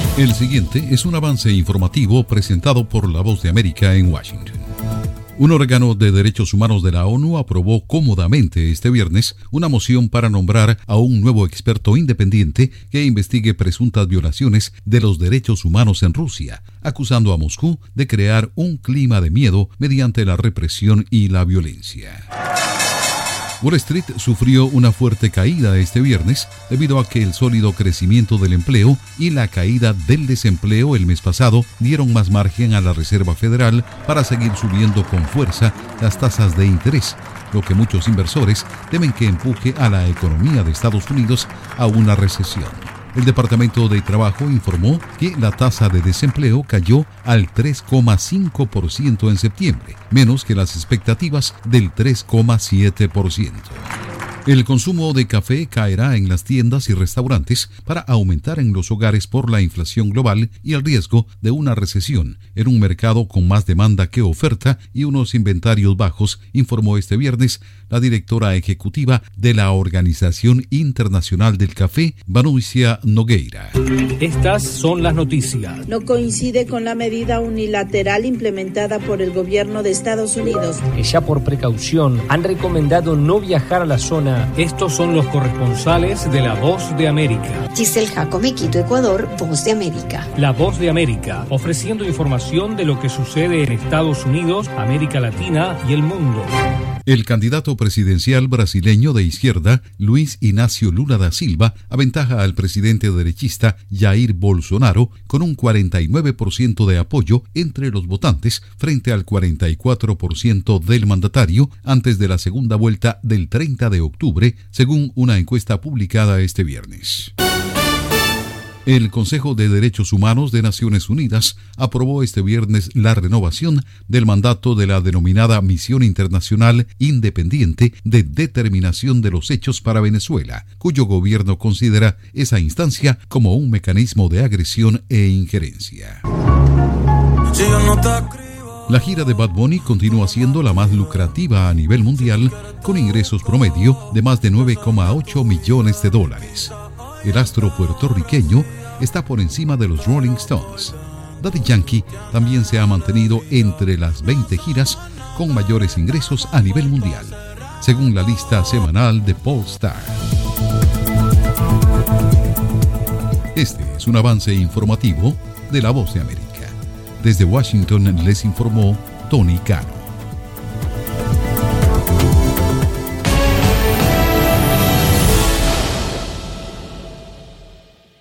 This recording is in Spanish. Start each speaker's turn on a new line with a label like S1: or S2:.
S1: El siguiente es un avance informativo presentado por La Voz de América en Washington. Un órgano de derechos humanos de la ONU aprobó cómodamente este viernes una moción para nombrar a un nuevo experto independiente que investigue presuntas violaciones de los derechos humanos en Rusia, acusando a Moscú de crear un clima de miedo mediante la represión y la violencia. Wall Street sufrió una fuerte caída este viernes debido a que el sólido crecimiento del empleo y la caída del desempleo el mes pasado dieron más margen a la Reserva Federal para seguir subiendo con fuerza las tasas de interés, lo que muchos inversores temen que empuje a la economía de Estados Unidos a una recesión. El Departamento de Trabajo informó que la tasa de desempleo cayó al 3,5% en septiembre, menos que las expectativas del 3,7%. El consumo de café caerá en las tiendas y restaurantes para aumentar en los hogares por la inflación global y el riesgo de una recesión en un mercado con más demanda que oferta y unos inventarios bajos, informó este viernes la directora ejecutiva de la Organización Internacional del Café, Vanuisia Nogueira.
S2: Estas son las noticias.
S3: No coincide con la medida unilateral implementada por el gobierno de Estados Unidos,
S2: Que ya por precaución han recomendado no viajar a la zona. Estos son los corresponsales de La Voz de América.
S4: Giselle Jacome, Quito, Ecuador, Voz de América.
S2: La Voz de América, ofreciendo información de lo que sucede en Estados Unidos, América Latina y el mundo.
S1: El candidato presidencial brasileño de izquierda, Luis Inácio Lula da Silva, aventaja al presidente derechista Jair Bolsonaro con un 49% de apoyo entre los votantes frente al 44% del mandatario antes de la segunda vuelta del 30 de octubre, según una encuesta publicada este viernes. El Consejo de Derechos Humanos de Naciones Unidas aprobó este viernes la renovación del mandato de la denominada Misión Internacional Independiente de Determinación de los Hechos para Venezuela, cuyo gobierno considera esa instancia como un mecanismo de agresión e injerencia. La gira de Bad Bunny continúa siendo la más lucrativa a nivel mundial, con ingresos promedio de más de $9,8 millones. El astro puertorriqueño está por encima de los Rolling Stones. Daddy Yankee también se ha mantenido entre las 20 giras con mayores ingresos a nivel mundial, según la lista semanal de Pollstar. Este es un avance informativo de La Voz de América. Desde Washington les informó Tony Cano.